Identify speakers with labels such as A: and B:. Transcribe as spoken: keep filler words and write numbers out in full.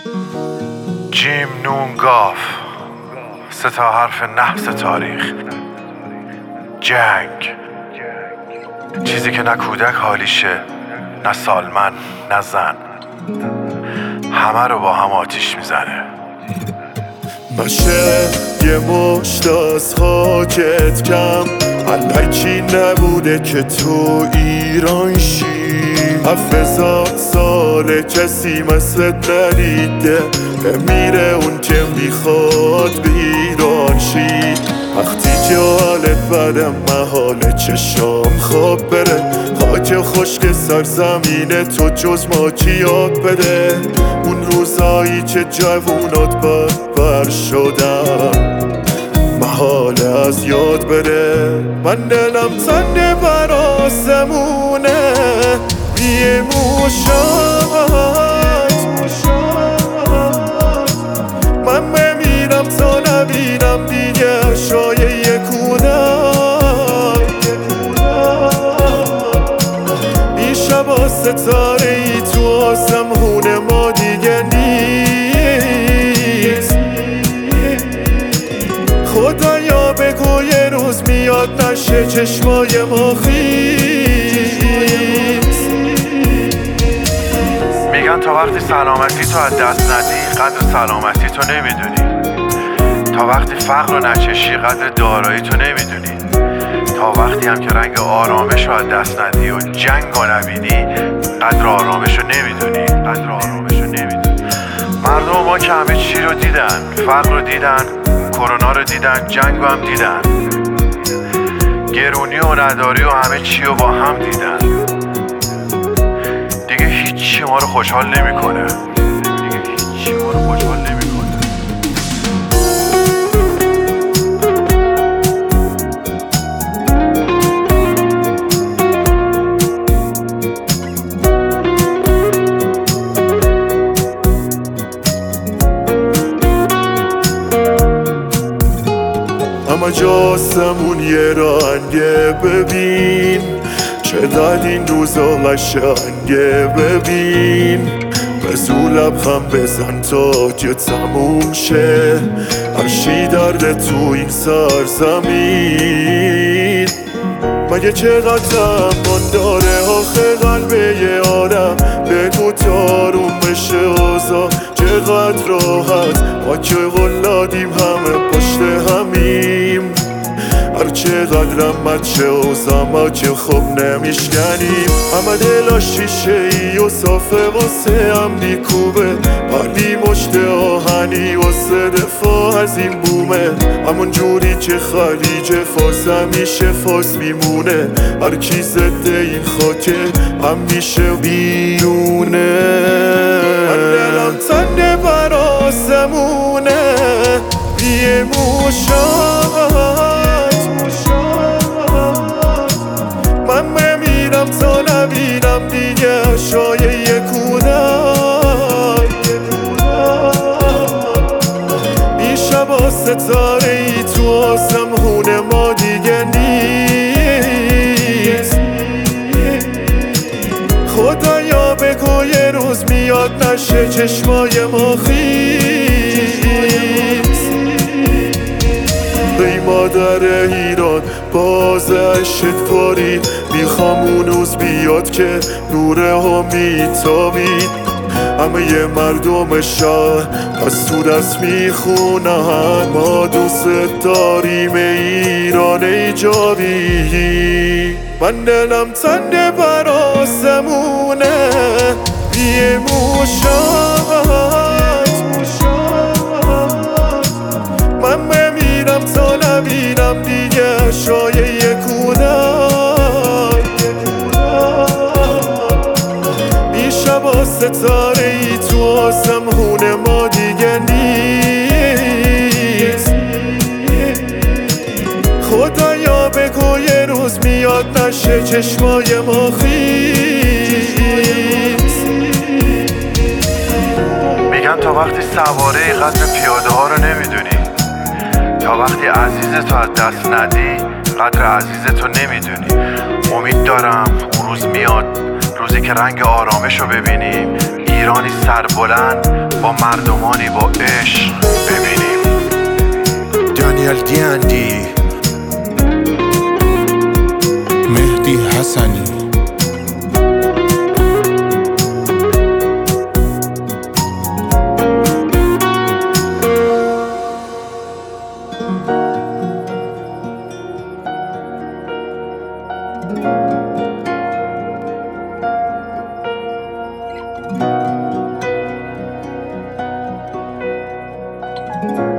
A: جیم نون گاف، سه تا حرف نحس تاریخ. جنگ، چیزی که نه کودک حالیشه، نه سالمن، نه زن، همه رو با هم آتیش میزنه.
B: باشه یه مشت از خاکت کم، الکی نبوده که تو ایران شی. هفت هزار ساله کسی مثل ندیده، بمیره اون که میخواد بیران شی. وقتی که حالت بدم محاله چشام خواب بره، خاک خشک سرزمین تو جز ما کی یاد بده. اون روزایی که جوونات بدبر شدم محاله از یاد بره. من دلم تنده بر آسمونه بیه موشات، من بمیرم تا نبینم دیگه شایه یکونم. این شبا ستاره ای تو آسمون ما دیگه نیست. خدایا بگو یه روز میاد نشه چشمای ما خیز.
A: میگن تا وقتی سلامتی تو از دست ندی قدر سلامتی تو نمیدونی، تا وقتی فقر رو نچشی قدر دارایی تو نمیدونی، تا وقتی هم که رنگ آرامش رو از دست ندی و جنگ رو نبینی قدر آرامش رو نمیدونی، قدر آرامش رو نمیدونی. مردم ما که همه چی رو دیدن، فقر رو دیدن، کرونا رو دیدن، جنگ رو هم دیدن، گرونی و نداری و همه چی رو با هم دیدن. دیگه هیچی ما رو خوشحال نمیکنه، دیگه هیچی ما رو خوشحال نمیکنه.
B: اما جاسمون یه رنگه ببین، چقدر این روزا قشنگه ببین. بزو لبخم بزن تا که تموم شه هرچی درده تو این سرزمین. مگه چقدر امان داره آخه قلب یه آدم، بگو تاروم بشه اوضاع چقدر راحت. ما که غلادیم همه پشت همیم، هر چقدرم مچه اوضاع ما که خوب نمیشکنیم. همه دلا شیشه ای و صافه واسه هم میکوبه، ولی مشت آهنی واسه دفاع از این بومه. همون جوری که خلیج فارس همیشه فارس میمونه، هر کی ضد این خاکه همیشه بیرونه. من دلم تنده بر آسمونه بیه موشات، من بمیرم تا نبینم دیگه شایه یکونم. این شبا ستاره ای تو آسمون ما دیگه نیست. خدایا بگو یه روز میاد نشه چشمای ما خیز. ای مادر ایران بازش اتفارید، میخوام اون روز بیاد که نوره ها میتابید. همه یه مردم شهر از تو دست میخونن، ما دوست داریم ایران ایجابی. من دلم تنده بر آسمونه بیه موشات، من بمیرم تا نبینم دیگه شایه یکونم. این شبا ستاره ای تو آسمون ما دیگه نیست. خدایا بگو یه روز میاد نشه چشمای ما خیز.
A: میگن تا وقتی سواره قدر پیاده ها رو نمیدونی، تا وقتی عزیز تو از دست ندی قدر عزیز تو نمیدونی. امید دارم اون روز میاد، روزی که رنگ آرامش رو ببینیم، ایرانی سربلند با مردمانی با عشق ببینیم.
B: دانیل دیاندی،
C: مهدی حسنی.
B: thank you